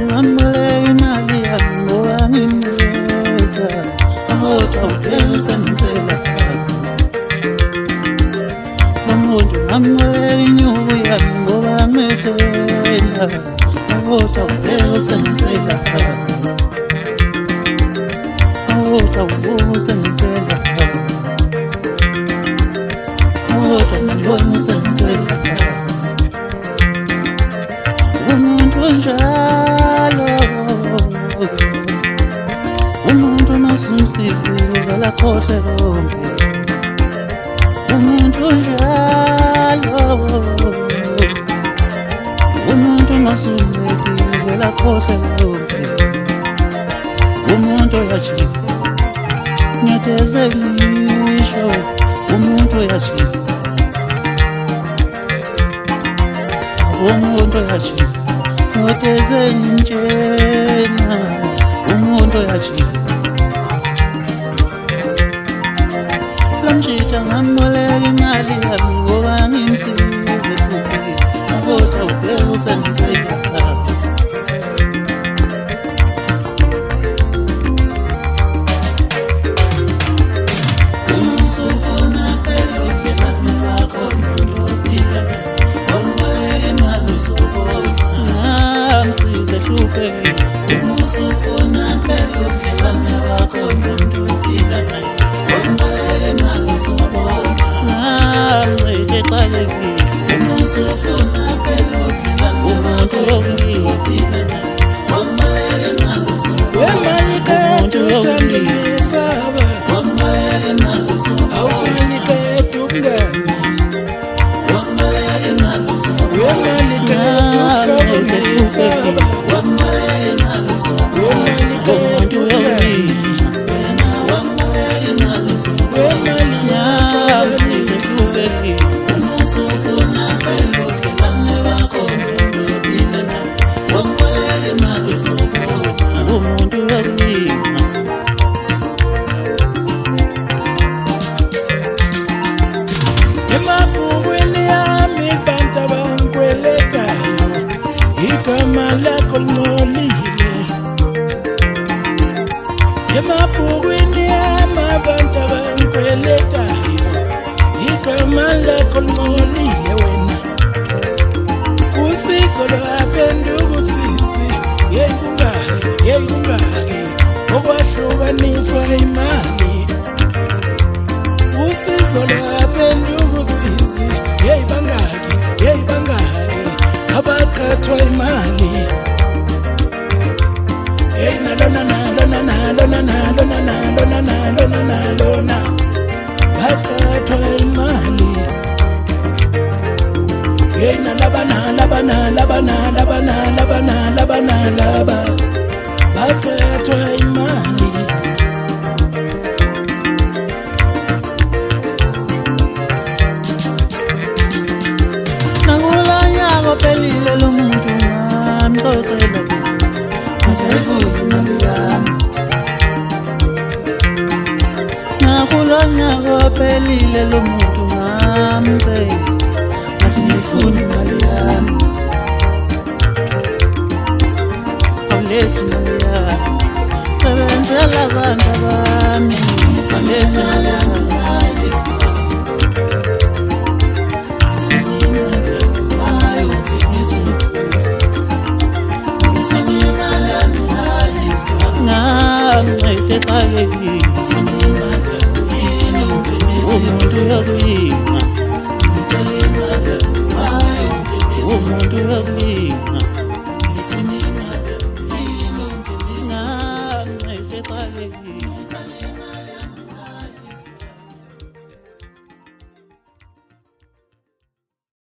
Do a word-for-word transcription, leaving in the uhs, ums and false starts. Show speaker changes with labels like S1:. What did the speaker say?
S1: ngamboleka imali yami ngoba ngimnceda kodwa ubesenzela phansi. Umuntu ngamboleka inyuku yami ngoba ngimethemba kodwa ubesenzela phansi. Kodwa ubesenzela phansi. Kodwa ubesenzela phansi. Umuntu njalo, umuntu masumsizi uvala khohle konke. Umuntu njalo, umuntu masumleki uvala khohle konke. Umuntu yajika ngiyateze ngisho, umuntu yajika, umuntu yajika ngiyateze ngitshena, umuntu yajika. Lamjita ngamboleka imali yami ngoba ngimsize futhi kodwa ubesenzela phansi.
S2: Emabhukwini yami abantu abangikweletayo, igama lakho lingcolile wena. Usizo lwaphenduka usizi, yeyi kungake, yeyi kungake okwahlukaniswa imali. Usizo lwaphenduka usizi, yeyi bangake, yeyi bangake abaqhathwa imali. Hey na lona na lona na lona na lona na lona na lona na lona baqhathwa imali. Hey na laba na laba na laba na laba na laba na laba na laba baqhathwa imali.
S1: Nangulanyaka pelile lo muntu ngamxoxela nakulonyaka pelile lo muntu ngamcela athi ngifuna imali yami. Awulethi imali yami, sebenzela abantu abami, awulethi imali yami. Ngicede xakekile umuntu uyakulima, umuntu uyakulima.